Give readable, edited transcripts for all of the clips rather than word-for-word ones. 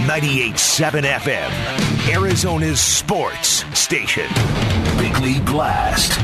98.7 FM, Arizona's sports station. Bigly Blast.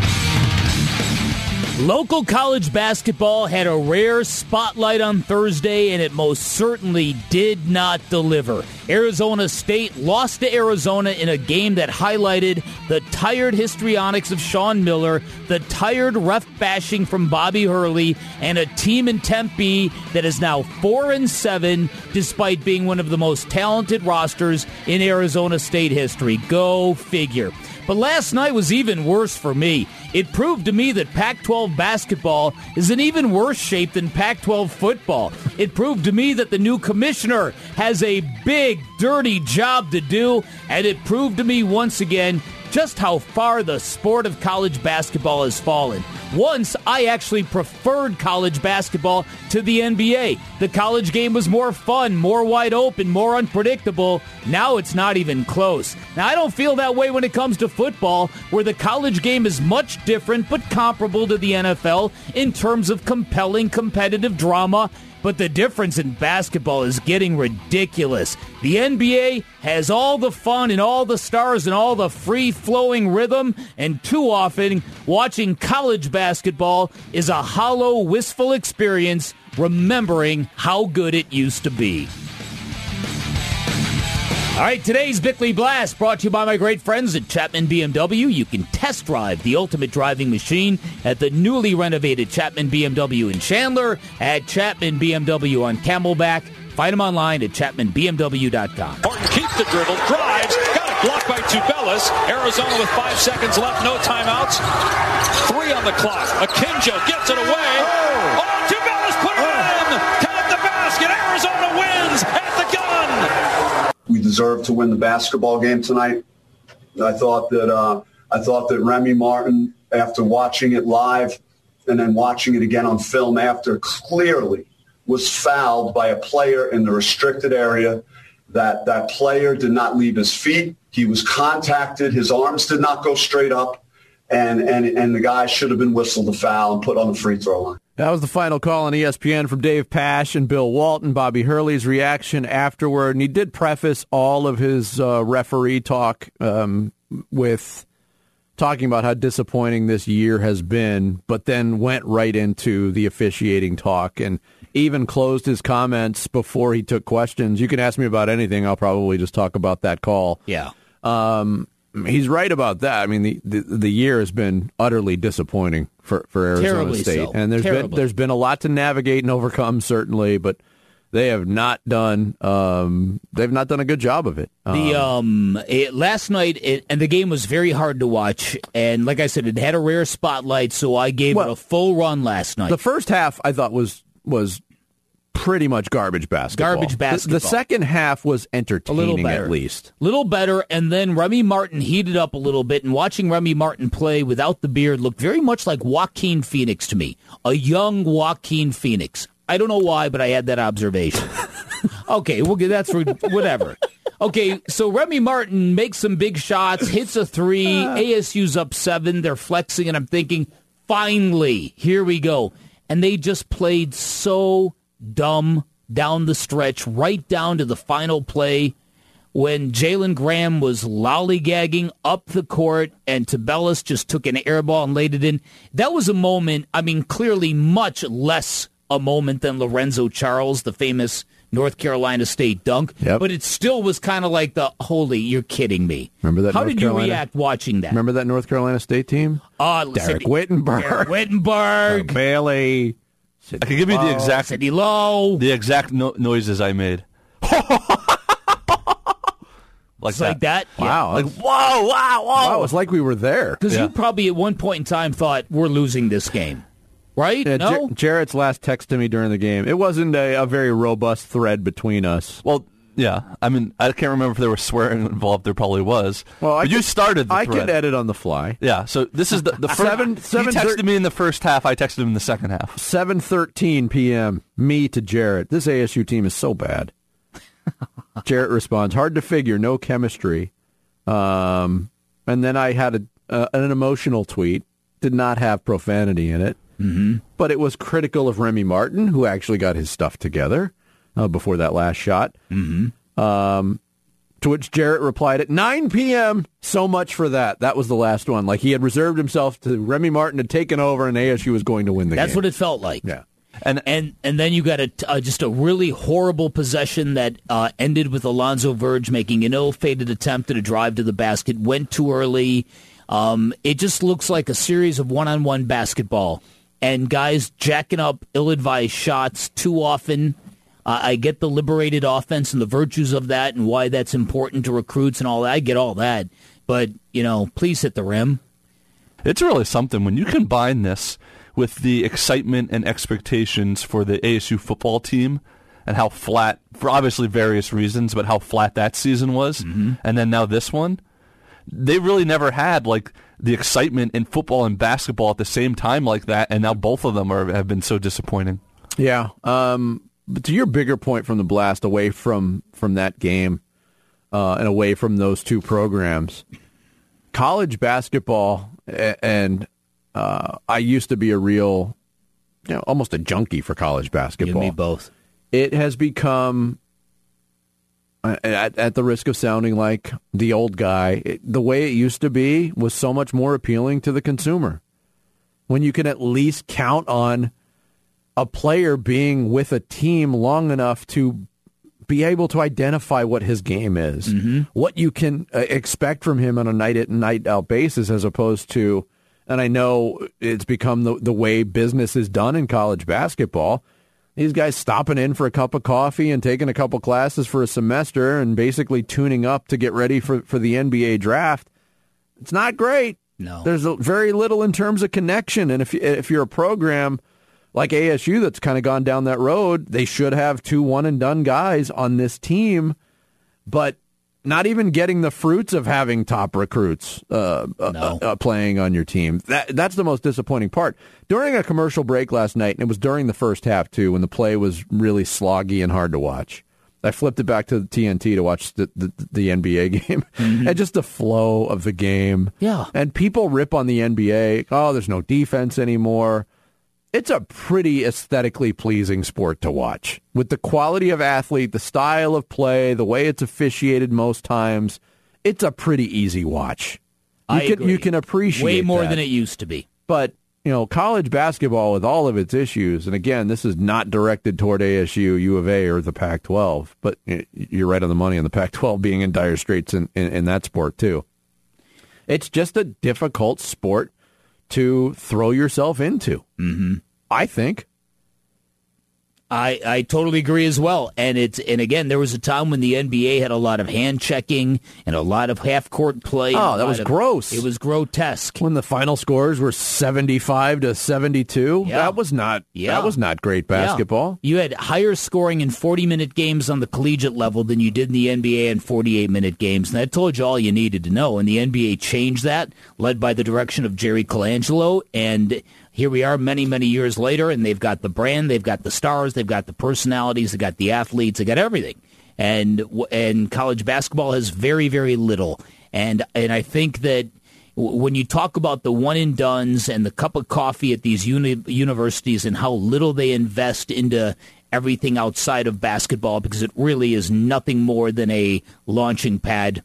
Local college basketball had a rare spotlight on Thursday, and it most certainly did not deliver. Arizona State lost to Arizona in a game that highlighted the tired histrionics of Sean Miller, the tired ref bashing from Bobby Hurley, and a team in Tempe that is now 4-7 despite being one of the most talented rosters in Arizona State history. Go figure. But last night was even worse for me. It proved to me that Pac-12 basketball is in even worse shape than Pac-12 football. It proved to me that the new commissioner has a big, dirty job to do, and it proved to me once again just how far the sport of college basketball has fallen. Once, I actually preferred college basketball to the NBA. The college game was more fun, more wide open, more unpredictable. Now it's not even close. Now, I don't feel that way when it comes to football, where the college game is much different but comparable to the NFL in terms of compelling competitive drama. But the difference in basketball is getting ridiculous. The NBA has all the fun and all the stars and all the free-flowing rhythm, and too often, watching college basketball is a hollow, wistful experience, remembering how good it used to be. All right, today's Bickley Blast brought to you by my great friends at Chapman BMW. You can test drive the ultimate driving machine at the newly renovated Chapman BMW in Chandler, at Chapman BMW on Camelback. Find them online at chapmanbmw.com. Martin keeps the dribble, drives, got it blocked by Tubelis. Arizona with 5 seconds left, no timeouts. 3 on the clock. Akinjo gets it away. Oh, Tubelis put it in! Count the basket. Arizona wins at the gun. We deserve to win the basketball game tonight. I thought that Remy Martin, after watching it live and then watching it again on film after, clearly was fouled by a player in the restricted area. That player did not leave his feet. He was contacted. His arms did not go straight up, and the guy should have been whistled a foul and put on the free throw line. That was the final call on ESPN from Dave Pasch and Bill Walton. Bobby Hurley's reaction afterward, and he did preface all of his referee talk with talking about how disappointing this year has been, but then went right into the officiating talk and even closed his comments before he took questions. You can ask me about anything. I'll probably just talk about that call. Yeah. He's right about that. I mean, the year has been utterly disappointing for Arizona Terribly State, so. and there's been a lot to navigate and overcome, certainly, but they have not done a good job of it. Last night, and the game was very hard to watch, and like I said, it had a rare spotlight, so I gave it a full run last night. The first half I thought was pretty much garbage basketball. The second half was entertaining, at least. A little better, and then Remy Martin heated up a little bit, and watching Remy Martin play without the beard looked very much like Joaquin Phoenix to me. A young Joaquin Phoenix. I don't know why, but I had that observation. Okay, well, that's whatever. Okay, so Remy Martin makes some big shots, hits a 3, ASU's up 7, they're flexing, and I'm thinking, finally, here we go. And they just played so dumb down the stretch, right down to the final play when Jalen Graham was lollygagging up the court and Tubelis just took an air ball and laid it in. That was a moment, I mean, clearly much less a moment than Lorenzo Charles, the famous North Carolina State dunk. Yep. But it still was kind of like holy, you're kidding me. Remember that? How did you react watching that? Remember that North Carolina State team? Derek Whittenburg. Bailey. I can give you the exact Sidney Lowe. The exact noises I made. Like that? Wow. Yeah. Like, whoa. Wow, it was like we were there. Because you probably at one point in time thought, we're losing this game. Right? Yeah, no? Jarrett's last text to me during the game, it wasn't a very robust thread between us. Well, yeah. I mean, I can't remember if there was swearing involved. There probably was. Well, you started the thread. I could edit on the fly. Yeah, so this is the first. He texted me in the first half. I texted him in the second half. 7:13 p.m., me to Jarrett. This ASU team is so bad. Jarrett responds, hard to figure, no chemistry. And then I had an emotional tweet, did not have profanity in it. Mm-hmm. But it was critical of Remy Martin, who actually got his stuff together before that last shot. Mm-hmm. To which Jarrett replied at 9 p.m., so much for that. That was the last one. Like he had reserved himself to Remy Martin had taken over and ASU was going to win the game. That's what it felt like. Yeah. And then you got just a really horrible possession that ended with Alonzo Verge making an ill-fated attempt at a drive to the basket, went too early. It just looks like a series of one-on-one basketball. And guys jacking up ill-advised shots too often. I get the liberated offense and the virtues of that and why that's important to recruits and all that. I get all that. But, please hit the rim. It's really something when you combine this with the excitement and expectations for the ASU football team and how flat, for obviously various reasons, but how flat that season was. Mm-hmm. And then now this one, they really never had like the excitement in football and basketball at the same time like that. And now both of them have been so disappointing. Yeah. But to your bigger point from the Blast, away from that game and away from those two programs, college basketball, and I used to be a real, almost a junkie for college basketball. You and me both. It has become, at the risk of sounding like the old guy, the way it used to be was so much more appealing to the consumer. When you can at least count on a player being with a team long enough to be able to identify what his game is, mm-hmm. what you can expect from him on a night-in and night-out basis, as opposed to, and I know it's become the way business is done in college basketball, these guys stopping in for a cup of coffee and taking a couple classes for a semester and basically tuning up to get ready for the NBA draft. It's not great. No. There's very little in terms of connection, and if you're a program like ASU that's kind of gone down that road, they should have 2 one-and-done guys on this team, but not even getting the fruits of having top recruits playing on your team. That's the most disappointing part. During a commercial break last night, and it was during the first half, too, when the play was really sloggy and hard to watch, I flipped it back to the TNT to watch the NBA game, mm-hmm. and just the flow of the game. Yeah. And people rip on the NBA. Oh, there's no defense anymore. It's a pretty aesthetically pleasing sport to watch. With the quality of athlete, the style of play, the way it's officiated most times, it's a pretty easy watch. You can appreciate way more that. than it used to be. But, college basketball with all of its issues, and again, this is not directed toward ASU, U of A, or the Pac-12, but you're right on the money on the Pac-12 being in dire straits in that sport, too. It's just a difficult sport to throw yourself into, mm-hmm. I think. I totally agree as well. And again, there was a time when the NBA had a lot of hand checking and a lot of half court play. Oh, that was gross. It was grotesque. When the final scores were 75-72, that was not great basketball. Yeah. You had higher scoring in 40-minute games on the collegiate level than you did in the NBA in 48-minute games. And that told you all you needed to know. And the NBA changed that, led by the direction of Jerry Colangelo, and here we are many, many years later, and they've got the brand, they've got the stars, they've got the personalities, they've got the athletes, they've got everything. And college basketball has very, very little. And I think that when you talk about the one-and-dones and the cup of coffee at these universities and how little they invest into everything outside of basketball, because it really is nothing more than a launching pad,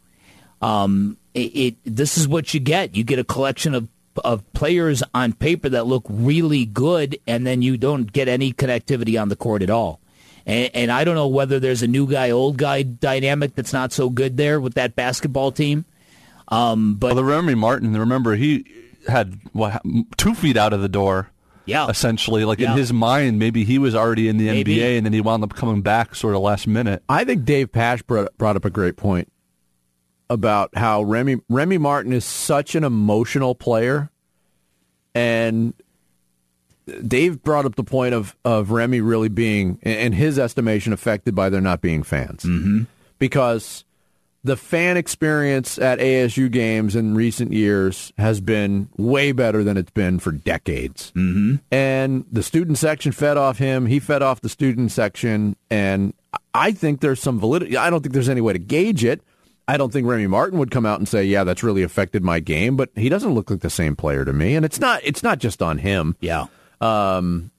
this is what you get. You get a collection of players on paper that look really good, and then you don't get any connectivity on the court at all. And I don't know whether there's a new guy, old guy dynamic that's not so good there with that basketball team. But the Remy Martin, remember, he had 2 feet out of the door. Yeah, essentially, in his mind, maybe he was already in the NBA, and then he wound up coming back sort of last minute. I think Dave Pasch brought up a great point about how Remy Martin is such an emotional player, and Dave brought up the point of Remy really being, in his estimation, affected by there not being fans. Mm-hmm. Because the fan experience at ASU games in recent years has been way better than it's been for decades. Mm-hmm. And the student section fed off him. He fed off the student section. And I think there's some validity. I don't think there's any way to gauge it. I don't think Remy Martin would come out and say, yeah, that's really affected my game, but he doesn't look like the same player to me. And it's not just on him. Yeah.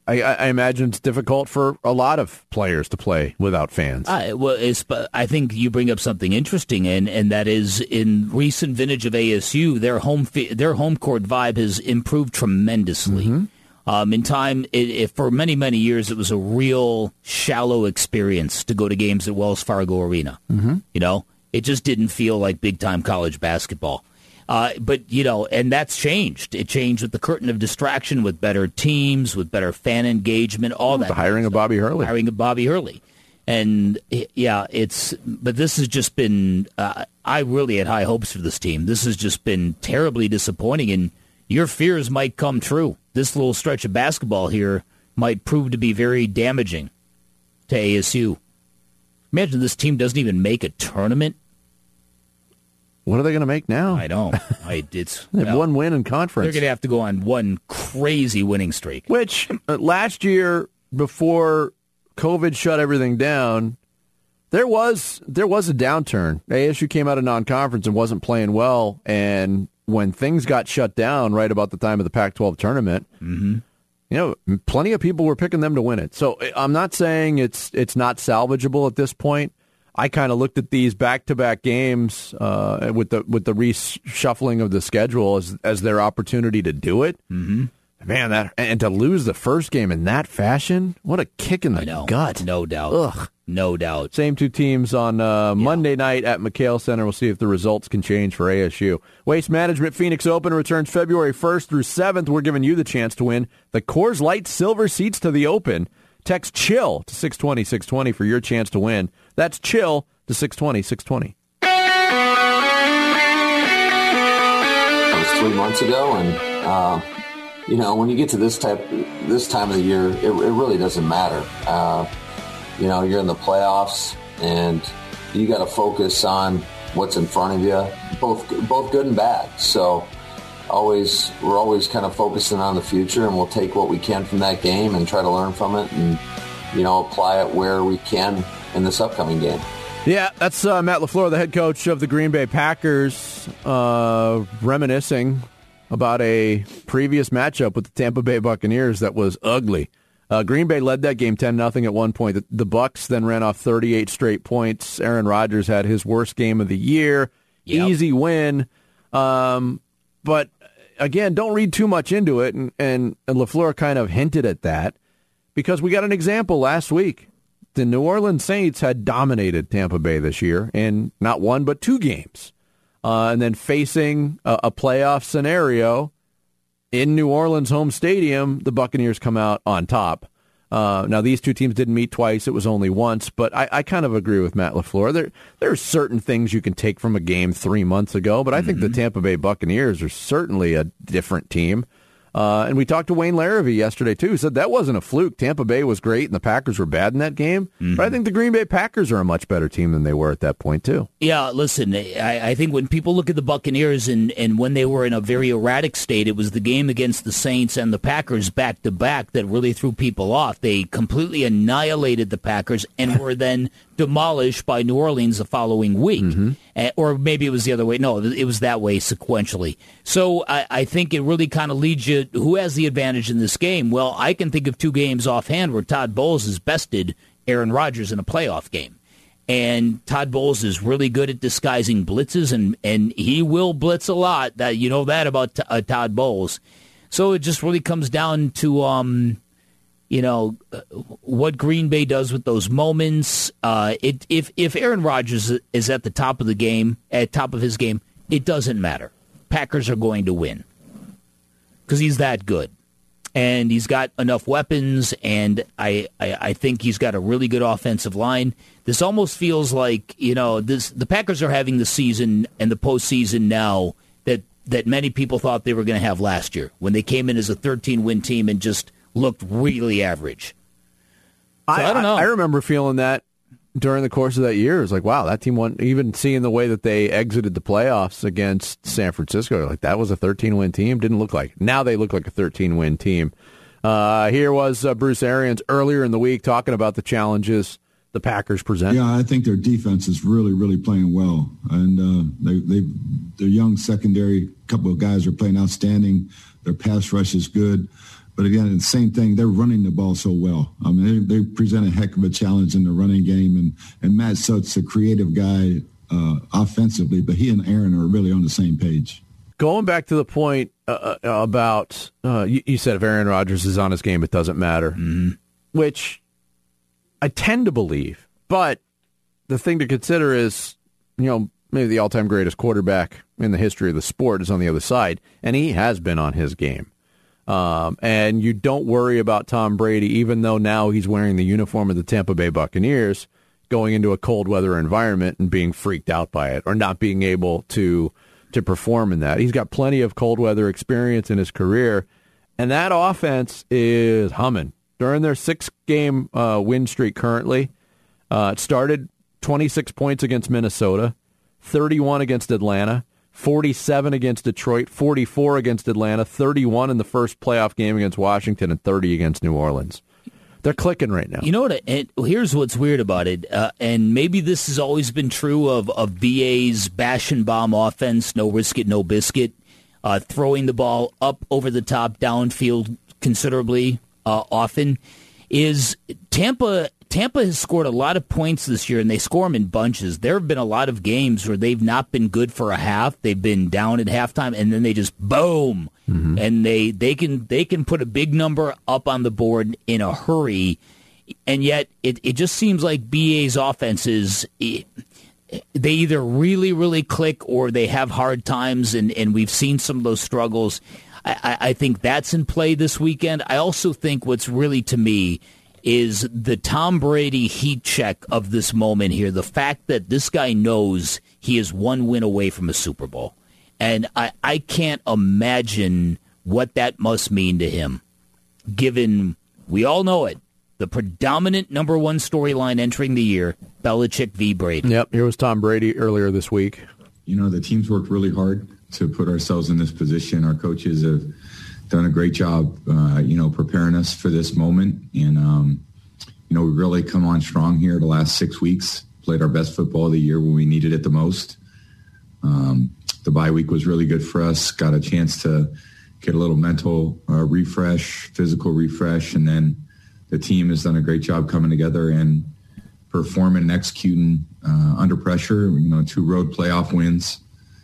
I imagine it's difficult for a lot of players to play without fans. I think you bring up something interesting, and that is in recent vintage of ASU, their home court vibe has improved tremendously. Mm-hmm. In time, for many, many years, it was a real shallow experience to go to games at Wells Fargo Arena. Mm-hmm. It just didn't feel like big-time college basketball. But, and that's changed. It changed with the curtain of distraction, with better teams, with better fan engagement, all that. The hiring of Bobby Hurley. And, but this has just been, I really had high hopes for this team. This has just been terribly disappointing, and your fears might come true. This little stretch of basketball here might prove to be very damaging to ASU. Imagine this team doesn't even make a tournament. What are they going to make now? I don't. They have one win in conference. They're going to have to go on one crazy winning streak. Which, last year, before COVID shut everything down, there was a downturn. ASU came out of non-conference and wasn't playing well, and when things got shut down right about the time of the Pac-12 tournament, mm-hmm. Plenty of people were picking them to win it. So I'm not saying it's not salvageable at this point. I kind of looked at these back-to-back games with the reshuffling of the schedule as their opportunity to do it. Mm-hmm. Man, and to lose the first game in that fashion, what a kick in the gut. No doubt. Ugh. No doubt. Same two teams on Monday night at McHale Center. We'll see if the results can change for ASU. Waste Management Phoenix Open returns February 1st through 7th. We're giving you the chance to win the Coors Light Silver Seats to the Open. Text CHILL to 620-620 for your chance to win. That's CHILL to 620-620. That was 3 months ago, and when you get to this time of the year, it really doesn't matter. You're in the playoffs, and you got to focus on what's in front of you, both good and bad. So we're always kind of focusing on the future, and we'll take what we can from that game and try to learn from it and, apply it where we can in this upcoming game. Yeah, that's Matt LaFleur, the head coach of the Green Bay Packers, reminiscing about a previous matchup with the Tampa Bay Buccaneers that was ugly. Green Bay led that game 10-0 at one point. The Bucs then ran off 38 straight points. Aaron Rodgers had his worst game of the year. Yep. Easy win. But, again, don't read too much into it. And LaFleur kind of hinted at that because we got an example last week. The New Orleans Saints had dominated Tampa Bay this year in not one but two games. And then facing a playoff scenario in New Orleans home stadium, the Buccaneers come out on top. Now, these two teams didn't meet twice. It was only once. But I kind of agree with Matt LaFleur. There are certain things you can take from a game 3 months ago, but I think the Tampa Bay Buccaneers are certainly a different team. And we talked to Wayne Larrivee yesterday, too. He said that wasn't a fluke. Tampa Bay was great, and the Packers were bad in that game. Mm-hmm. But I think the Green Bay Packers are a much better team than they were at that point, too. Yeah, listen, I think when people look at the Buccaneers and when they were in a very erratic state, it was the game against the Saints and the Packers back-to-back that really threw people off. They completely annihilated the Packers and were then demolished by New Orleans the following week. Mm-hmm. Or maybe it was the other way. No, it was that way sequentially. So I think it really kind of leads you, who has the advantage in this game? Well, I can think of two games offhand where Todd Bowles has bested Aaron Rodgers in a playoff game. And Todd Bowles is really good at disguising blitzes, and he will blitz a lot. That you know that about Todd Bowles. So it just really comes down to what Green Bay does with those moments. If Aaron Rodgers is at the top of the game, at top of his game, it doesn't matter. Packers are going to win because he's that good, and he's got enough weapons. And I think he's got a really good offensive line. This almost feels like the Packers are having the season and the postseason now that many people thought they were going to have last year when they came in as a 13-win team and just looked really average. So I don't know. I remember feeling that during the course of that year. It was like, wow, that team won. Even seeing the way that they exited the playoffs against San Francisco, like that was a 13-win team. Didn't look like. Now they look like a 13-win team. Here was Bruce Arians earlier in the week talking about the challenges the Packers present. Yeah, I think their defense is really, really playing well. And their young secondary, couple of guys are playing outstanding. Their pass rush is good. But again, the same thing, they're running the ball so well. I mean, they present a heck of a challenge in the running game, and Matt Sutt's a creative guy offensively, but he and Aaron are really on the same page. Going back to the point about, you said if Aaron Rodgers is on his game, it doesn't matter, which I tend to believe. But the thing to consider is, maybe the all-time greatest quarterback in the history of the sport is on the other side, and he has been on his game. And you don't worry about Tom Brady, even though now he's wearing the uniform of the Tampa Bay Buccaneers, going into a cold weather environment and being freaked out by it or not being able to perform in that. He's got plenty of cold weather experience in his career, and that offense is humming. During their 6-game win streak currently, it started 26 points against Minnesota, 31 against Atlanta, 47 against Detroit, 44 against Atlanta, 31 in the first playoff game against Washington, and 30 against New Orleans. They're clicking right now. You know what? Here's what's weird about it, and maybe this has always been true of BA's bash and bomb offense, no risk it, no biscuit, throwing the ball up over the top, downfield considerably often, is Tampa has scored a lot of points this year, and they score them in bunches. There have been a lot of games where they've not been good for a half. They've been down at halftime, and then they just boom, and they can put a big number up on the board in a hurry. And yet, it just seems like BA's offenses, they either really, really click or they have hard times, and we've seen some of those struggles. I think that's in play this weekend. I also think what's really, to me, is the Tom Brady heat check of this moment here. The fact that this guy knows he is one win away from a Super Bowl. And I can't imagine what that must mean to him, given, we all know it, the predominant number one storyline entering the year, Belichick v. Brady. Yep, here was Tom Brady earlier this week. The team's worked really hard to put ourselves in this position. Our coaches have done a great job, preparing us for this moment. And, we really come on strong here the last 6 weeks, played our best football of the year when we needed it the most. The bye week was really good for us, got a chance to get a little mental refresh, physical refresh, and then the team has done a great job coming together and performing and executing under pressure, 2 road playoff wins.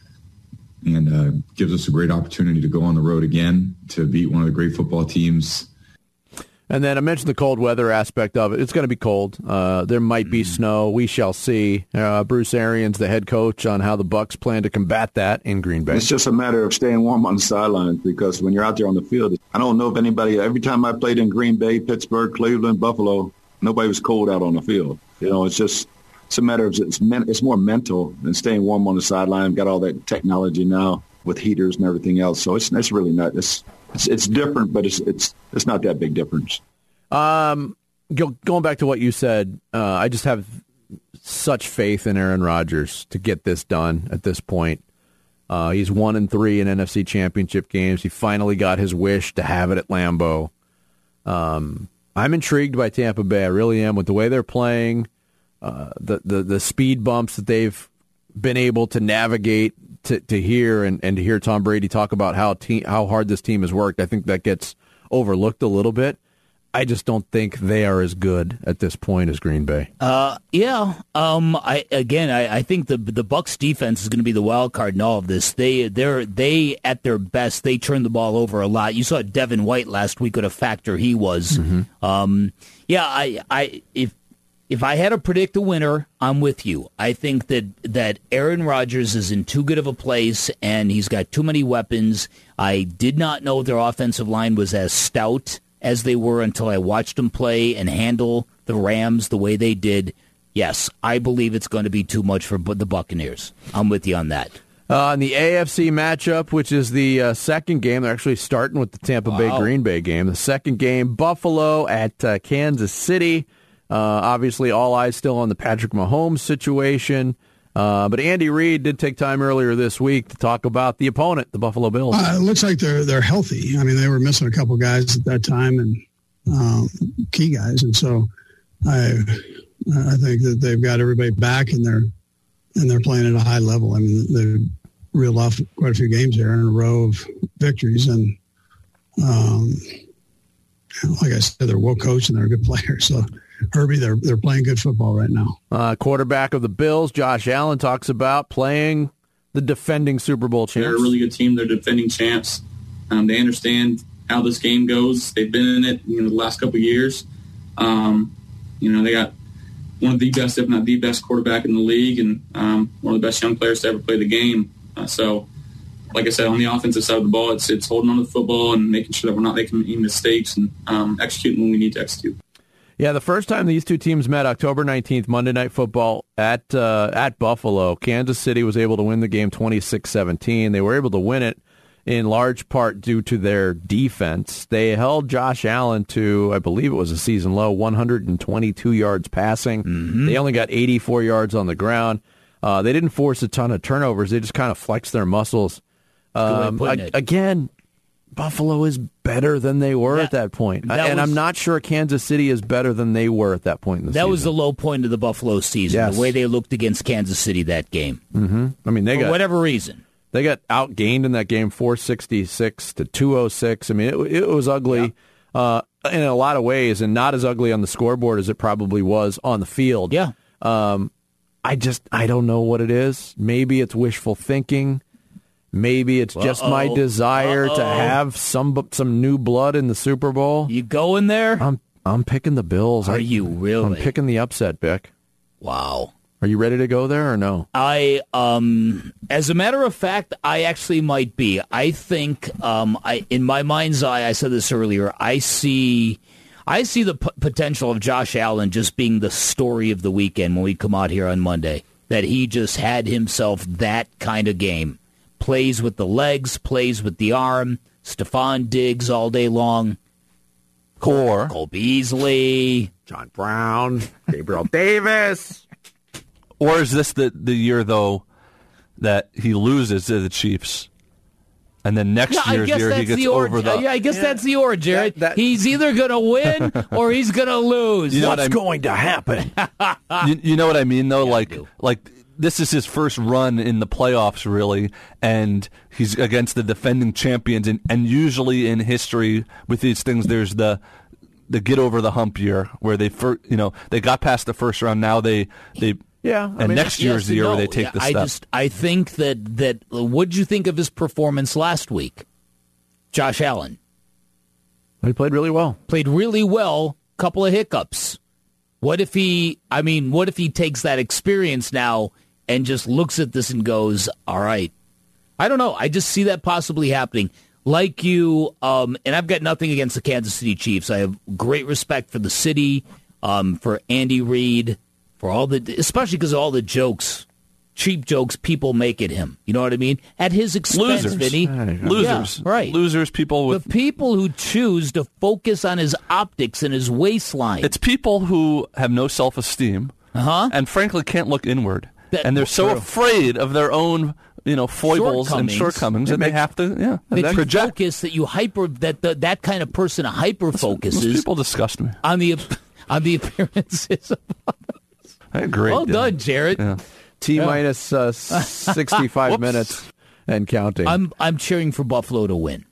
And gives us a great opportunity to go on the road again to beat one of the great football teams. And then I mentioned the cold weather aspect of it. It's going to be cold. There might be snow. We shall see. Bruce Arians, the head coach, on how the Bucs plan to combat that in Green Bay. It's just a matter of staying warm on the sidelines, because when you're out there on the field, I don't know if anybody, every time I played in Green Bay, Pittsburgh, Cleveland, Buffalo, nobody was cold out on the field. It's a matter of it's more mental than staying warm on the sideline. Got all that technology now with heaters and everything else, so it's really not. It's different, but it's not that big difference. Going back to what you said, I just have such faith in Aaron Rodgers to get this done at this point. He's 1-3 in NFC Championship games. He finally got his wish to have it at Lambeau. I'm intrigued by Tampa Bay. I really am, with the way they're playing. The speed bumps that they've been able to navigate to hear and to hear Tom Brady talk about how hard this team has worked. I think that gets overlooked a little bit. I just don't think they are as good at this point as Green Bay. I think the Bucs defense is going to be the wild card in all of this. They at their best, they turn the ball over a lot. You saw Devin White last week, what a factor he was. If I had to predict a winner, I'm with you. I think that Aaron Rodgers is in too good of a place, and he's got too many weapons. I did not know their offensive line was as stout as they were until I watched them play and handle the Rams the way they did. Yes, I believe it's going to be too much for the Buccaneers. I'm with you on that. In the AFC matchup, which is the second game, they're actually starting with the Tampa Bay-Green Bay game. The second game, Buffalo at Kansas City. Obviously, all eyes still on the Patrick Mahomes situation. But Andy Reid did take time earlier this week to talk about the opponent, the Buffalo Bills. It looks like they're healthy. I mean, they were missing a couple guys at that time, and key guys. And so I think that they've got everybody back, and they're playing at a high level. I mean, they've reeled off quite a few games here in a row of victories, and like I said, they're well coached and they're a good player. So Herbie, they're playing good football right now. Quarterback of the Bills, Josh Allen, talks about playing the defending Super Bowl champs. They're a really good team. They're defending champs. They understand how this game goes. They've been in it the last couple of years. They got one of the best, if not the best, quarterback in the league, and one of the best young players to ever play the game. So, like I said, on the offensive side of the ball, it's holding on to the football and making sure that we're not making any mistakes and executing when we need to execute. Yeah, the first time these two teams met, October 19th, Monday Night Football at Buffalo, Kansas City was able to win the game 26-17. They were able to win it in large part due to their defense. They held Josh Allen to, I believe it was a season low, 122 yards passing. Mm-hmm. They only got 84 yards on the ground. They didn't force a ton of turnovers. They just kind of flexed their muscles. Again, Buffalo is better than they were at that point. I'm not sure Kansas City is better than they were at that point in the season. That was the low point of the Buffalo season, the way they looked against Kansas City that game. Mm-hmm. I mean, for whatever reason. They got outgained in that game 466 to 206. I mean, it was ugly in a lot of ways and not as ugly on the scoreboard as it probably was on the field. Yeah. I don't know what it is. Maybe it's wishful thinking. Maybe it's just my desire to have some new blood in the Super Bowl. You going there? I'm picking the Bills. Are you really? I'm picking the upset, Bick. Wow. Are you ready to go there or no? As a matter of fact, I actually might be. I think, in my mind's eye, I said this earlier, I see the potential of Josh Allen just being the story of the weekend when we come out here on Monday, that he just had himself that kind of game. Plays with the legs, plays with the arm, Stephon Diggs all day long. Cole Beasley. John Brown. Gabriel Davis. Or is this the year, though, that he loses to the Chiefs? And then next year's year he gets over the... Yeah, I guess that's the order, Jared. He's either going to win or he's going to lose. What's going to happen? You know what I mean, though? Yeah, like this is his first run in the playoffs, really, and he's against the defending champions. And usually in history with these things, there's the get over the hump year where they got past the first round. Now they next year's the year where they take the step. I think that what did you think of his performance last week, Josh Allen? He played really well. Couple of hiccups. What if he takes that experience now and just looks at this and goes, all right. I don't know. I just see that possibly happening. Like you, and I've got nothing against the Kansas City Chiefs. I have great respect for the city, for Andy Reid, for especially because of all the cheap jokes people make at him. You know what I mean? At his expense, Vinny. Losers. Yeah, right. Losers, the people who choose to focus on his optics and his waistline. It's people who have no self-esteem and frankly can't look inward. And they're so afraid of their own foibles and shortcomings that they have to project. Focus that you that kind of person hyper focuses. Those people disgust me. On the appearances of others. I agree. Well done, Jared. Yeah. T-minus 65 minutes and counting. I'm cheering for Buffalo to win.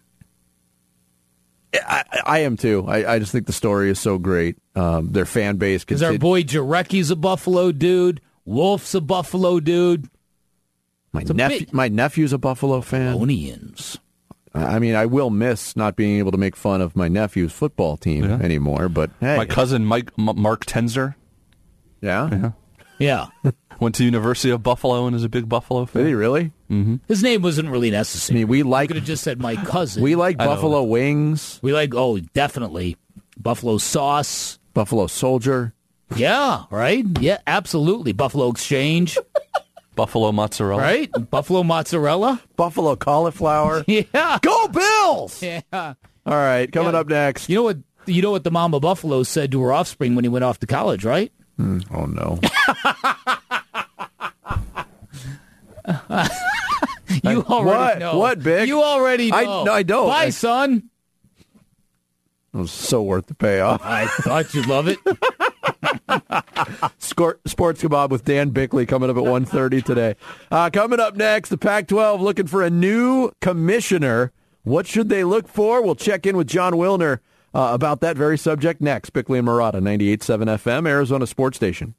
I am too. I just think the story is so great. Their fan base. Because our boy Jarecki's a Buffalo dude. Wolf's a Buffalo dude. My nephew's a Buffalo fan. Onions. I mean, I will miss not being able to make fun of my nephew's football team anymore. But hey, my cousin Mark Tenzer. Yeah. Went to University of Buffalo and is a big Buffalo fan. Did he really? Mm-hmm. His name wasn't really necessary. I mean, you could have just said my cousin. We like Buffalo wings. We like, definitely. Buffalo sauce. Buffalo Soldier. Yeah, right? Yeah, absolutely. Buffalo Exchange. Buffalo mozzarella. Right? Buffalo mozzarella. Buffalo cauliflower. Yeah. Go Bills! Yeah. All right, coming up next. You know what the mama Buffalo said to her offspring when he went off to college, right? Oh, no. You already know. What, Big? You already know. I don't. Bye, son. It was so worth the payoff. I thought you'd love it. Sports Kebab with Dan Bickley coming up at 1:30 today. Coming up next, the Pac-12 looking for a new commissioner. What should they look for? We'll check in with John Wilner about that very subject next. Bickley and Marotta, 98.7 FM, Arizona Sports Station.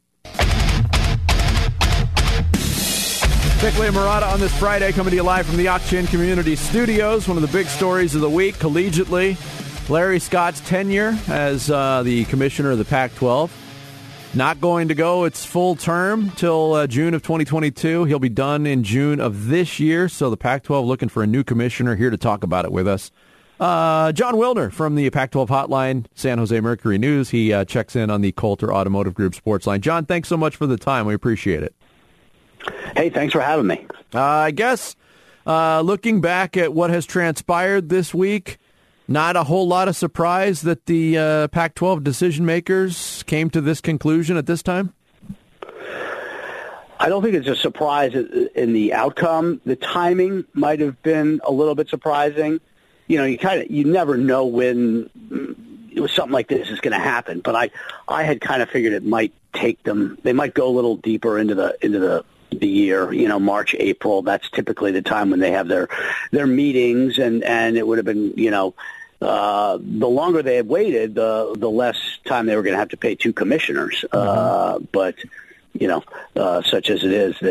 Bickley and Marotta on this Friday, coming to you live from the Ak-Chin Community Studios. One of the big stories of the week, collegiately, Larry Scott's tenure as the commissioner of the Pac-12. Not going to go its full term till June of 2022. He'll be done in June of this year. So the Pac-12 looking for a new commissioner. Here to talk about it with us, John Wilner from the Pac-12 Hotline, San Jose Mercury News. He checks in on the Coulter Automotive Group Sports Line. John, thanks so much for the time. We appreciate it. Hey, thanks for having me. I guess looking back at what has transpired this week, not a whole lot of surprise that the Pac-12 decision makers came to this conclusion at this time? I don't think it's a surprise in the outcome. The timing might have been a little bit surprising. You know, you never know when something like this is going to happen. But I had kind of figured it might take them. They might go a little deeper into the year, you know, March, April. That's typically the time when they have their meetings, and it would have been, you know, the longer they had waited, the less time they were going to have to pay two commissioners. But, you know, such as it is,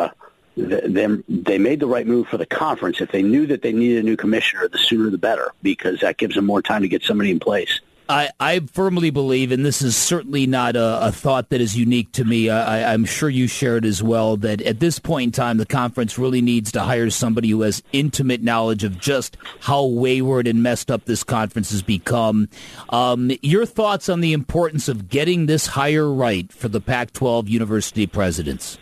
they made the right move for the conference. If they knew that they needed a new commissioner, the sooner the better, because that gives them more time to get somebody in place. I firmly believe, and this is certainly not a thought that is unique to me, I'm sure you share it as well, that at this point in time, the conference really needs to hire somebody who has intimate knowledge of just how wayward and messed up this conference has become. Your thoughts on the importance of getting this hire right for the Pac-12 university presidents?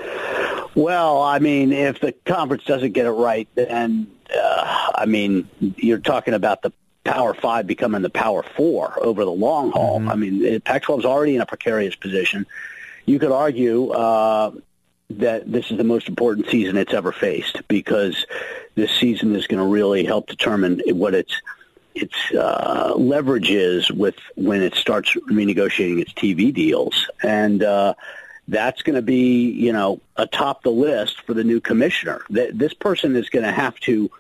Well, I mean, if the conference doesn't get it right, then, I mean, you're talking about the Power 5 becoming the Power 4 over the long haul. I mean, Pac-12 is already in a precarious position. You could argue that this is the most important season it's ever faced, because this season is going to really help determine what its leverage is with when it starts renegotiating its TV deals. And that's going to be, you know, atop the list for the new commissioner. This person is going to have to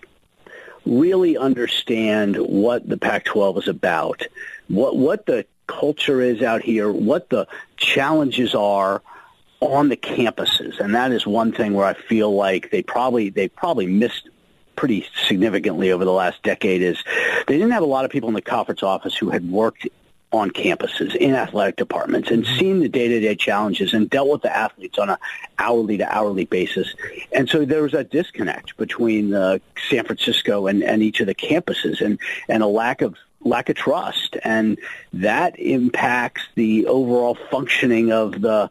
really understand what the Pac-12 is about, what the culture is out here, what the challenges are on the campuses. And that is one thing where I feel like they probably missed pretty significantly over the last decade, is they didn't have a lot of people in the conference office who had worked on campuses, in athletic departments, and seen the day-to-day challenges and dealt with the athletes on an hourly-to-hourly basis. And so there was a disconnect between San Francisco and each of the campuses, and a lack of trust. And that impacts the overall functioning of the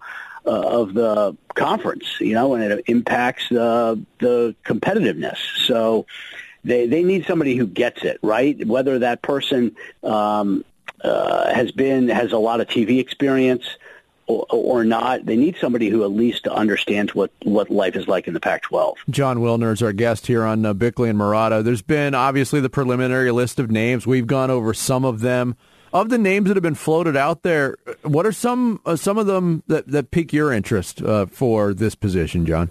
conference, you know, and it impacts the competitiveness. So they need somebody who gets it, right? Whether that person has a lot of TV experience or not, they need somebody who at least understands what life is like in the Pac-12. John Wilner is our guest here on Bickley and Marotta. There's been obviously the preliminary list of names. We've gone over some of them. Of the names that have been floated out there, what are some of them that pique your interest for this position, John?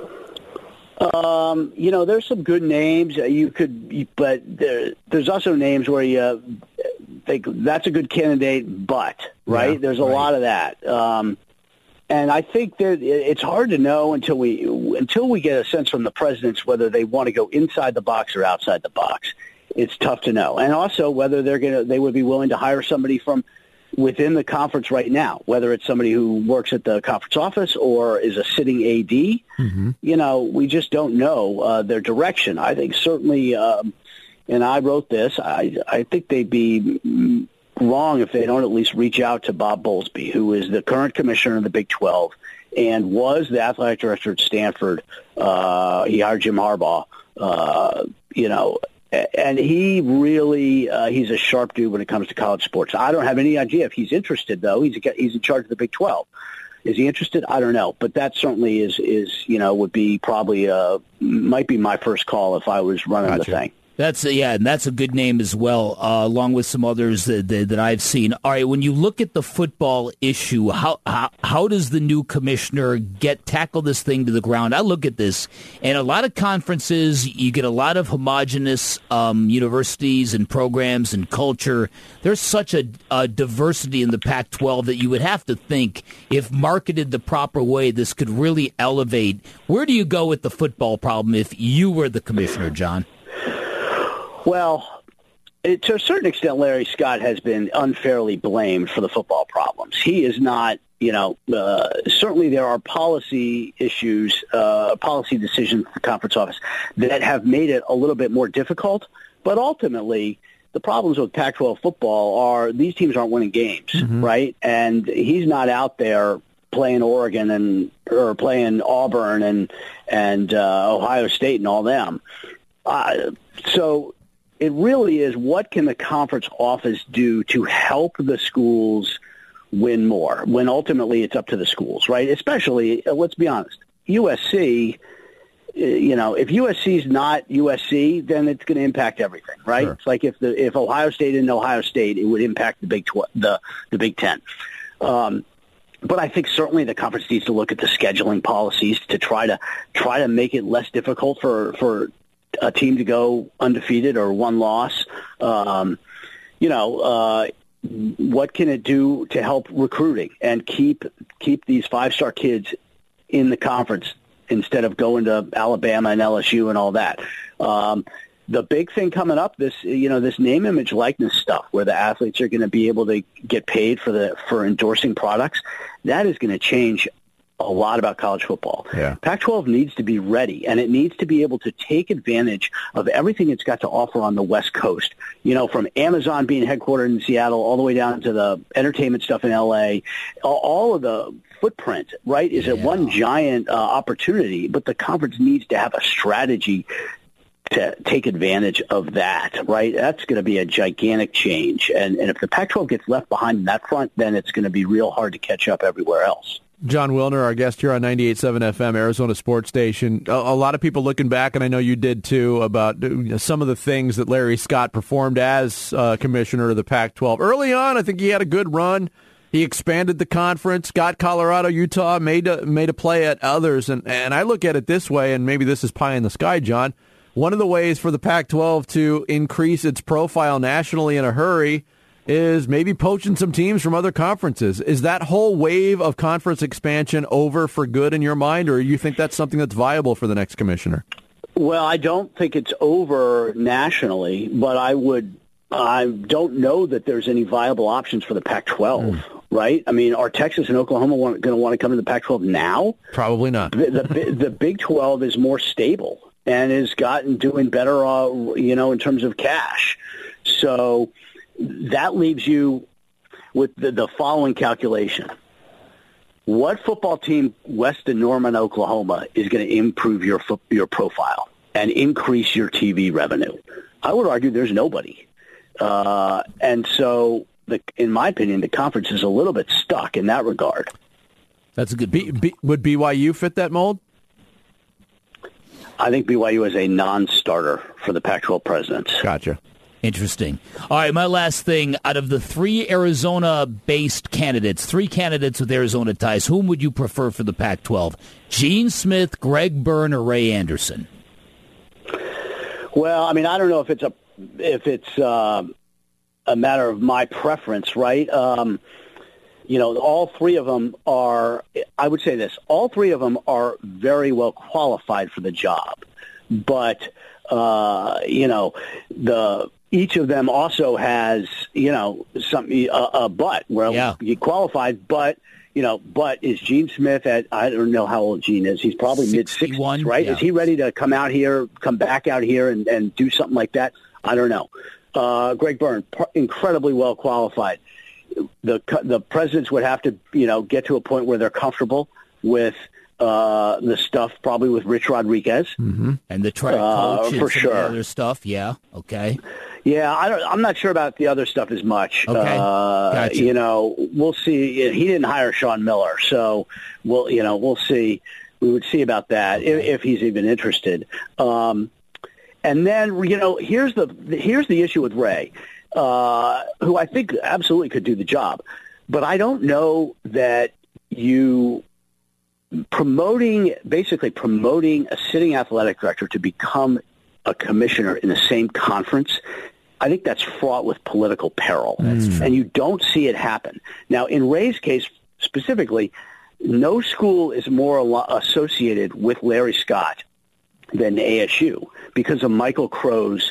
You know, there's some good names but there's also names where you think that's a good candidate, but right? There's a lot of that. And I think that it's hard to know until we get a sense from the presidents whether they want to go inside the box or outside the box. It's tough to know. And also whether they would be willing to hire somebody from within the conference right now, whether it's somebody who works at the conference office or is a sitting AD. You know, we just don't know their direction. I think certainly, and I wrote this, I think they'd be wrong if they don't at least reach out to Bob Bowlesby, who is the current commissioner of the Big 12 and was the athletic director at Stanford. He hired Jim Harbaugh, you know, and he really he's a sharp dude when it comes to college sports. I don't have any idea if he's interested, though. He's in charge of the Big 12. Is he interested? I don't know, but that certainly is you know, would be probably might be my first call if I was running the thing. That's and that's a good name as well, along with some others that I've seen. All right, when you look at the football issue, how does the new commissioner tackle this thing to the ground? I look at this, and a lot of conferences, you get a lot of homogenous universities and programs and culture. There's such a diversity in the Pac-12 that you would have to think, if marketed the proper way, this could really elevate. Where do you go with the football problem if you were the commissioner, John? Well, to a certain extent, Larry Scott has been unfairly blamed for the football problems. He is not, certainly there are policy issues, policy decisions at the conference office that have made it a little bit more difficult. But ultimately, the problems with Pac-12 football are these teams aren't winning games, right? And he's not out there playing Oregon or playing Auburn and Ohio State and all them. So it really is, what can the conference office do to help the schools win more, when ultimately it's up to the schools, right? Especially, let's be honest, USC, if USC's not USC, then it's going to impact everything, right? Sure. It's like if Ohio State isn't Ohio State, it would impact the Big Ten. But I think certainly the conference needs to look at the scheduling policies to try to make it less difficult for a team to go undefeated or one loss. What can it do to help recruiting and keep these 5-star kids in the conference instead of going to Alabama and LSU and all that? The big thing coming up, this name, image, likeness stuff, where the athletes are going to be able to get paid for endorsing products, that is going to change a lot about college football. Yeah. Pac-12 needs to be ready, and it needs to be able to take advantage of everything it's got to offer on the West Coast. From Amazon being headquartered in Seattle all the way down to the entertainment stuff in L.A., all of the footprint, right, is at one giant opportunity, but the conference needs to have a strategy to take advantage of that, right? That's going to be a gigantic change. And if the Pac-12 gets left behind in that front, then it's going to be real hard to catch up everywhere else. John Wilner, our guest here on 98.7 FM, Arizona Sports Station. A lot of people looking back, and I know you did too, about some of the things that Larry Scott performed as commissioner of the Pac-12. Early on, I think he had a good run. He expanded the conference, got Colorado, Utah, made a play at others. And I look at it this way, and maybe this is pie in the sky, John. One of the ways for the Pac-12 to increase its profile nationally in a hurry is maybe poaching some teams from other conferences. Is that whole wave of conference expansion over for good in your mind, or you think that's something that's viable for the next commissioner? Well, I don't think it's over nationally, but I don't know that there's any viable options for the Pac-12, right? I mean, are Texas and Oklahoma going to want to come to the Pac-12 now? Probably not. The Big 12 is more stable and has gotten doing better, in terms of cash. So that leaves you with the following calculation. What football team west of Norman, Oklahoma, is going to improve your profile and increase your TV revenue? I would argue there's nobody. And so, in my opinion, the conference is a little bit stuck in that regard. That's a good. Would BYU fit that mold? I think BYU is a non-starter for the Pac-12 presidents. Gotcha. Interesting. All right, my last thing. Out of the 3 Arizona-based candidates, 3 candidates with Arizona ties, whom would you prefer for the Pac-12? Gene Smith, Greg Byrne, or Ray Anderson? Well, I mean, I don't know if it's a matter of my preference, right? All 3 of them are, I would say this, all 3 of them are very well qualified for the job. But, each of them also has, a but where you qualified, but is Gene Smith I don't know how old Gene is. He's probably mid-60s, right? Yeah. Is he ready to come back out here and do something like that? I don't know. Greg Byrne, incredibly well qualified. The presidents would have to, get to a point where they're comfortable with the stuff, probably with Rich Rodriguez. Mm-hmm. And the coach and for some sure. of the other stuff, yeah, okay. Yeah, I'm not sure about the other stuff as much. Okay, gotcha. We'll see. He didn't hire Sean Miller, so we'll see. We would see about that if he's even interested. And then, here's the issue with Ray, who I think absolutely could do the job. But I don't know that you basically promoting a sitting athletic director to become a commissioner in the same conference, I think that's fraught with political peril. And you don't see it happen. Now, in Ray's case specifically, no school is more associated with Larry Scott than ASU because of Michael Crow's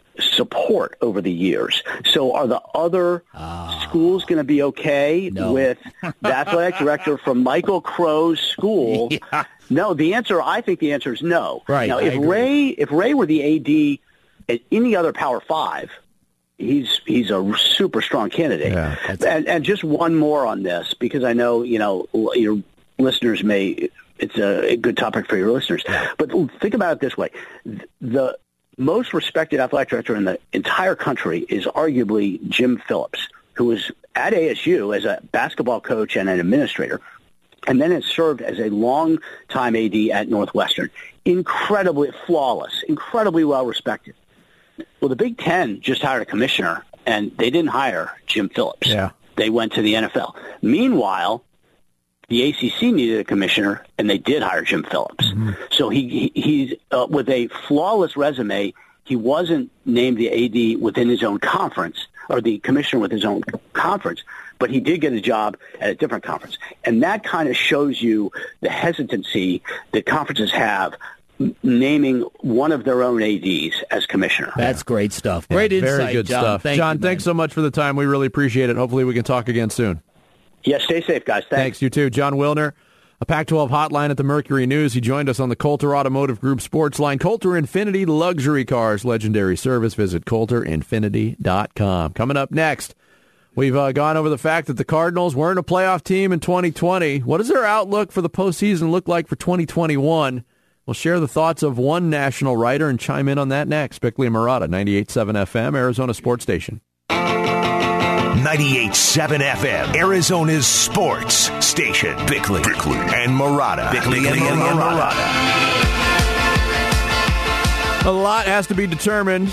support over the years. So are the other schools going to be okay with the athletic director from Michael Crow's school? Yeah. No, I think the answer is no. Right. Now, if Ray were the AD at any other Power 5, he's a super strong candidate. Yeah, and just one more on this, because I know, your listeners it's a good topic for your listeners. Yeah. But think about it this way. The most respected athletic director in the entire country is arguably Jim Phillips, who was at ASU as a basketball coach and an administrator, and then has served as a long-time AD at Northwestern. Incredibly flawless, incredibly well-respected. Well, the Big Ten just hired a commissioner, and they didn't hire Jim Phillips. Yeah. They went to the NFL. Meanwhile, the ACC needed a commissioner, and they did hire Jim Phillips. Mm-hmm. So he's with a flawless resume. He wasn't named the AD within his own conference, or the commissioner with his own conference, but he did get a job at a different conference. And that kind of shows you the hesitancy that conferences have naming one of their own ADs as commissioner. That's great stuff. Great insight, very good John. Stuff. John, thanks so much for the time. We really appreciate it. Hopefully we can talk again soon. Yeah, stay safe, guys. Thanks. You too. John Wilner, a Pac-12 hotline at the Mercury News. He joined us on the Coulter Automotive Group Sports Line. Coulter Infiniti Luxury Cars, legendary service. Visit CoulterInfiniti.com. Coming up next, we've gone over the fact that the Cardinals weren't a playoff team in 2020. What does their outlook for the postseason look like for 2021? We'll share the thoughts of one national writer and chime in on that next. Bickley and Murata, 98.7 FM, Arizona Sports Station. 98.7 FM, Arizona's sports station. Bickley and Murata. Bickley and Murata. A lot has to be determined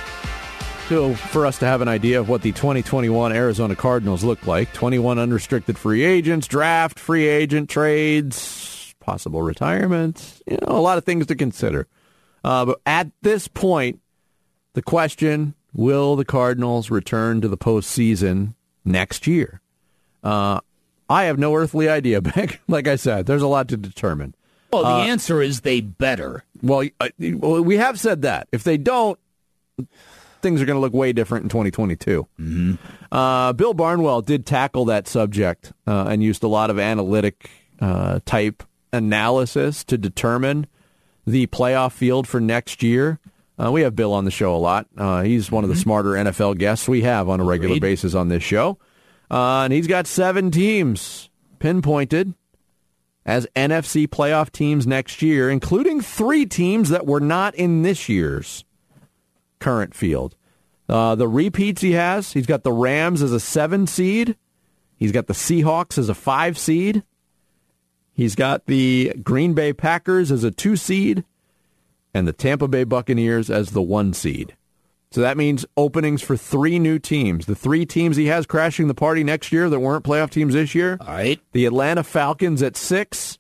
for us to have an idea of what the 2021 Arizona Cardinals look like. 21 unrestricted free agents, draft, free agent trades, possible retirement. A lot of things to consider. But at this point, the question, will the Cardinals return to the postseason next year? I have no earthly idea, Beck. Like I said, there's a lot to determine. Well, the answer is they better. Well, we have said that. If they don't, things are going to look way different in 2022. Mm-hmm. Bill Barnwell did tackle that subject and used a lot of analytic type analysis to determine the playoff field for next year. We have Bill on the show a lot. He's one of the smarter NFL guests we have on a regular basis on this show. And he's got 7 teams pinpointed as NFC playoff teams next year, including 3 teams that were not in this year's current field. The repeats he's got the Rams as a 7 seed. He's got the Seahawks as a 5 seed. He's got the Green Bay Packers as a 2 seed. And the Tampa Bay Buccaneers as the 1 seed. So that means openings for 3 new teams. The 3 teams he has crashing the party next year that weren't playoff teams this year. All right. The Atlanta Falcons at 6.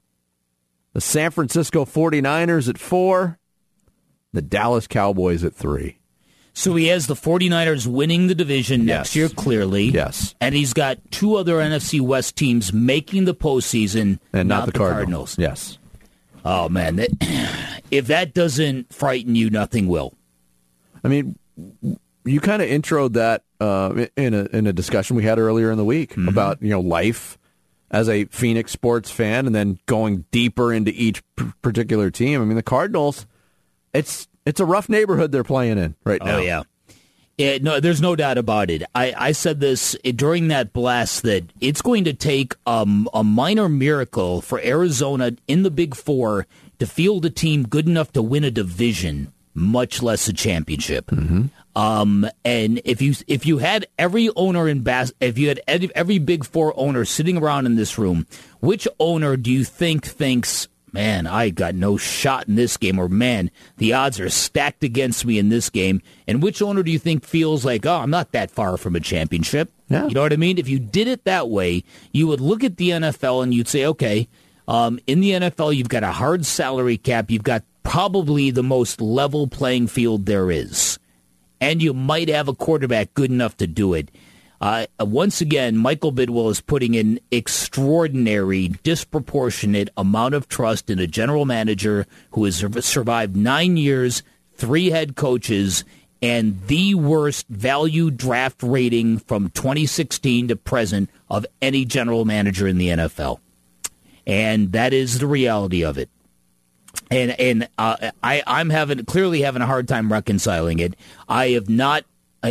The San Francisco 49ers at 4. The Dallas Cowboys at 3. So he has the 49ers winning the division next year, clearly. Yes. And he's got 2 other NFC West teams making the postseason. And not the Cardinals. Yes. Oh, man. If that doesn't frighten you, nothing will. I mean, you kind of introed that in a discussion we had earlier in the week about life as a Phoenix sports fan and then going deeper into each particular team. I mean, the Cardinals, it's a rough neighborhood they're playing in right now. Oh, yeah. No, there's no doubt about it. I said this during that blast that it's going to take a minor miracle for Arizona in the Big Four to field a team good enough to win a division, much less a championship. Mm-hmm. And if you had every owner if you had every Big Four owner sitting around in this room, which owner do you think thinks man, I got no shot in this game, or man, the odds are stacked against me in this game. And which owner do you think feels like, oh, I'm not that far from a championship? Yeah. You know what I mean? If you did it that way, you would look at the NFL and you'd say, okay, in the NFL, you've got a hard salary cap. You've got probably the most level playing field there is. And you might have a quarterback good enough to do it. Once again, Michael Bidwill is putting an extraordinary, disproportionate amount of trust in a general manager who has survived 9 years, 3 head coaches, and the worst value draft rating from 2016 to present of any general manager in the NFL. And that is the reality of it. And I'm clearly having a hard time reconciling it. I have not.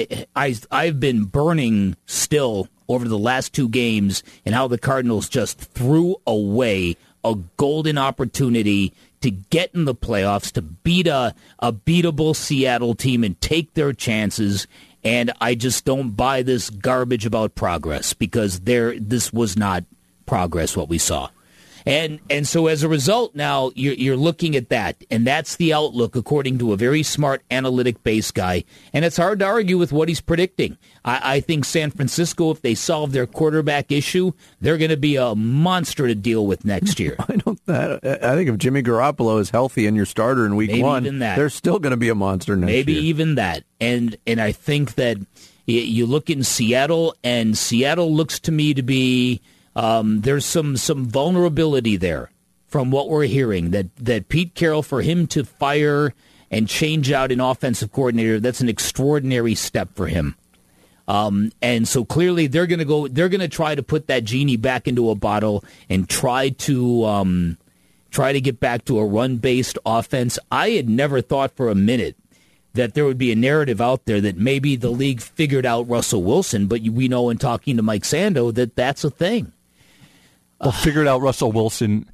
I've been burning still over the last 2 games and how the Cardinals just threw away a golden opportunity to get in the playoffs, to beat a beatable Seattle team and take their chances. And I just don't buy this garbage about progress, because this was not progress, what we saw. And so as a result, now you're looking at that, and that's the outlook according to a very smart analytic-based guy. And it's hard to argue with what he's predicting. I think San Francisco, if they solve their quarterback issue, they're going to be a monster to deal with next year. I think if Jimmy Garoppolo is healthy and your starter in week 1, they're still going to be a monster next year. Maybe even that. And I think that you look in Seattle, and Seattle looks to me to be... there's some vulnerability there from what we're hearing, that Pete Carroll, for him to fire and change out an offensive coordinator, that's an extraordinary step for him. And so clearly they're going to try to put that genie back into a bottle and try to get back to a run-based offense. I had never thought for a minute that there would be a narrative out there that maybe the league figured out Russell Wilson, but we know in talking to Mike Sando that that's a thing. Well, figured out Russell Wilson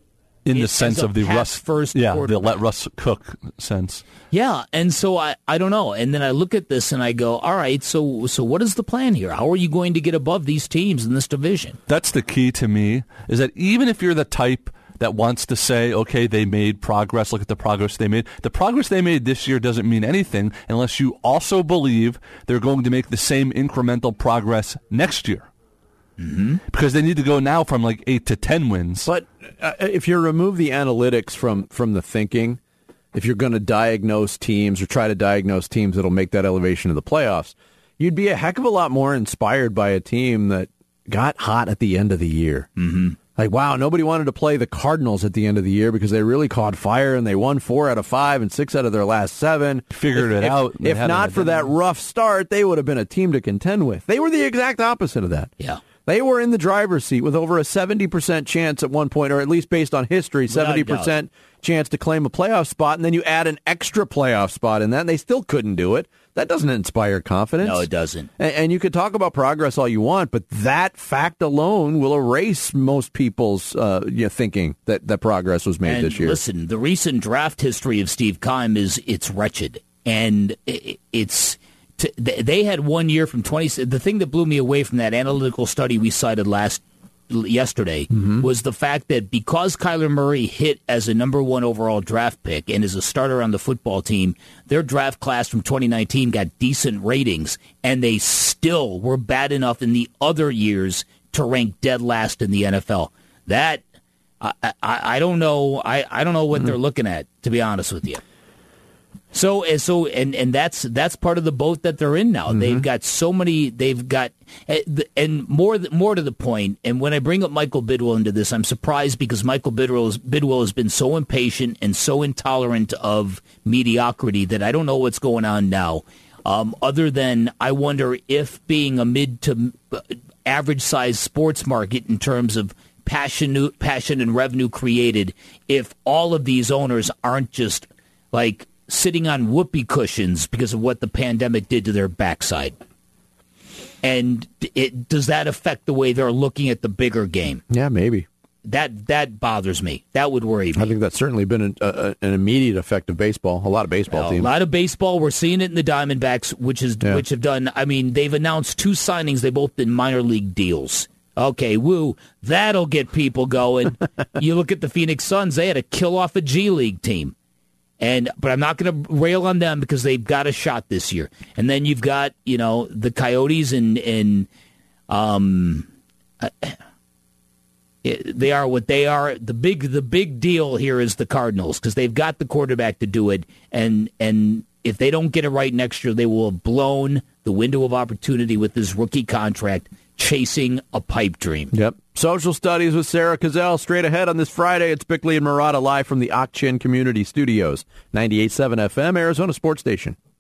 in the sense of the Russ first, the let Russ cook sense. Yeah, and so I don't know. And then I look at this and I go, all right, so what is the plan here? How are you going to get above these teams in this division? That's the key to me, is that even if you're the type that wants to say, okay, they made progress, look at the progress they made. The progress they made this year doesn't mean anything unless you also believe they're going to make the same incremental progress next year. Mm-hmm. Because they need to go now from like 8 to 10 wins. But if you remove the analytics from the thinking, if you're going to diagnose teams or try to diagnose teams that'll make that elevation to the playoffs, you'd be a heck of a lot more inspired by a team that got hot at the end of the year. Mm-hmm. Like, wow, nobody wanted to play the Cardinals at the end of the year because they really caught fire and they won 4 out of 5 and 6 out of their last 7. Figured it out. If not for that rough start, they would have been a team to contend with. They were the exact opposite of that. Yeah. They were in the driver's seat with over a 70% chance at one point, or at least based on history, 70% chance to claim a playoff spot, and then you add an extra playoff spot in that, and they still couldn't do it. That doesn't inspire confidence. No, it doesn't. And you could talk about progress all you want, but that fact alone will erase most people's thinking that progress was made this year. Listen, the recent draft history of Steve Keim it's wretched, and it's... They had 1 year from 20. The thing that blew me away from that analytical study we cited yesterday was the fact that because Kyler Murray hit as a number 1 overall draft pick and is a starter on the football team, their draft class from 2019 got decent ratings, and they still were bad enough in the other years to rank dead last in the NFL. That I don't know. I don't know what they're looking at, to be honest with you. So that's part of the boat that they're in now. Mm-hmm. They've got so many. They've got and more to the point. And when I bring up Michael Bidwill into this, I'm surprised because Michael Bidwill has been so impatient and so intolerant of mediocrity that I don't know what's going on now. Other than I wonder if being a mid to average size sports market in terms of passion and revenue created, if all of these owners aren't just like sitting on whoopee cushions because of what the pandemic did to their backside. And does that affect the way they're looking at the bigger game? Yeah, maybe. That bothers me. That would worry me. I think that's certainly been an immediate effect of baseball. A lot of baseball teams. A lot of baseball. We're seeing it in the Diamondbacks, which have done. I mean, they've announced 2 signings. They've both been minor league deals. Okay, woo. That'll get people going. You look at the Phoenix Suns, they had to kill off a G League team. But I'm not going to rail on them because they've got a shot this year. And then you've got, the Coyotes and they are what they are. The big deal here is the Cardinals because they've got the quarterback to do it. And if they don't get it right next year, they will have blown the window of opportunity with this rookie contract, chasing a pipe dream. Yep. Social Studies with Sarah Cazell straight ahead on this Friday. It's Bickley and Marotta live from the Ak-Chin Community Studios. 98.7 FM, Arizona Sports Station.